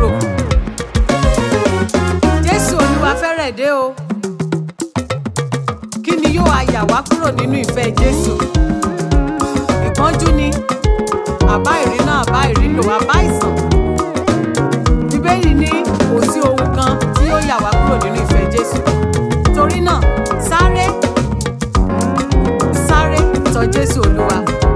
kúrò. Jésù Olúwa fẹ́rẹ̀ dé o. Kí ni yóò á yà wá kúrò nínú ìfẹ́ Jésù? Ìpọ́njú ni, àbá ìrìnà, àbá ìrìlò, àbá ìsàn. Bíbélì ní kò sí ohun kan tí yóò yà wá kúrò nínú ìfẹ́ Jésù. Torí náà, sáré tọ̀ Jésù Olúwa.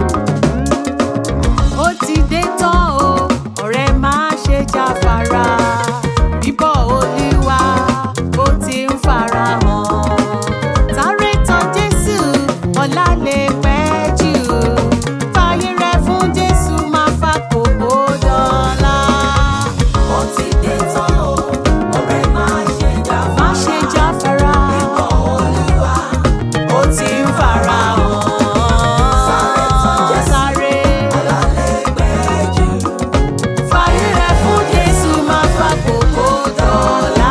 Ó ti dé tán o, ọ̀rẹ́ má ṣe jáfara. Bíbọ̀ Olúwa ó ti ń farahàn. Sáré tọ̀ Jésù, ọ̀la lè pẹ́ jù. Fàyè rẹ fún Jésù, máa fàkókò dọ́là. Ó ti dé tán o, ọ̀rẹ́ má ṣe jáfara. Má ṣe jáfara. Bíbọ̀ Olúwa Ó ti ń farahàn. sáré tọ̀ Jésù, Sáré. ọ̀la lè pẹ́ jù. Fàyè rẹ fún Jésù, máa fàkókò dọ́là.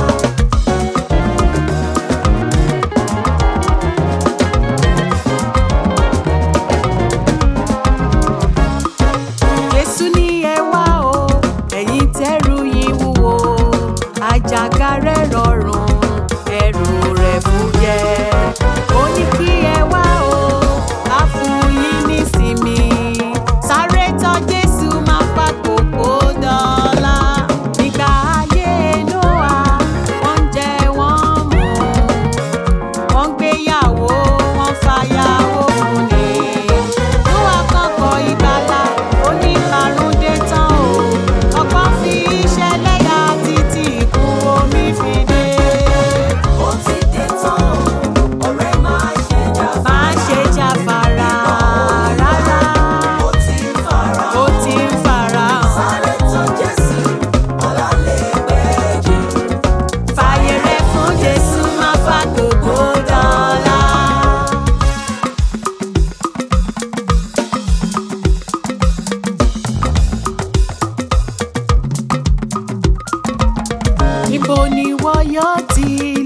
Jésù ní ẹ wá o, ẹ̀yin tẹ́rù yín wúwo, àjàgà rẹ̀ rọrùn, ẹrù rẹ̀ fúyẹ́. Ó ní kí ẹ wá o, á fún yín nísinmi. Sáré tọ̀ Jésù, máa fàkókò dọ́là. Nígbà ayé Nóà, wọ́n ń jẹ wọ́n mu, wọ́n ń gbéyàwó, wọ́n fàyàwó fún ni. Nóà kọ́kọ́ ìgbàlà, ó ní ìparun dé tán o. Ọkọ fi iṣẹ́ lẹ́yà títí ikú omi fi dé. Ó ti dé tán o, ọ̀rẹ́ má ṣe jáfara. Má ṣe jáfara rárá, Ó ti ń farahàn. ó ti ń farahàn. Sáré tọ̀ Jésù, ọ̀la lè pẹ́ jù. Fàyè rẹ fún Jésù, máa fàkókò dọ́là. Ibo ni wọ́n yóò ti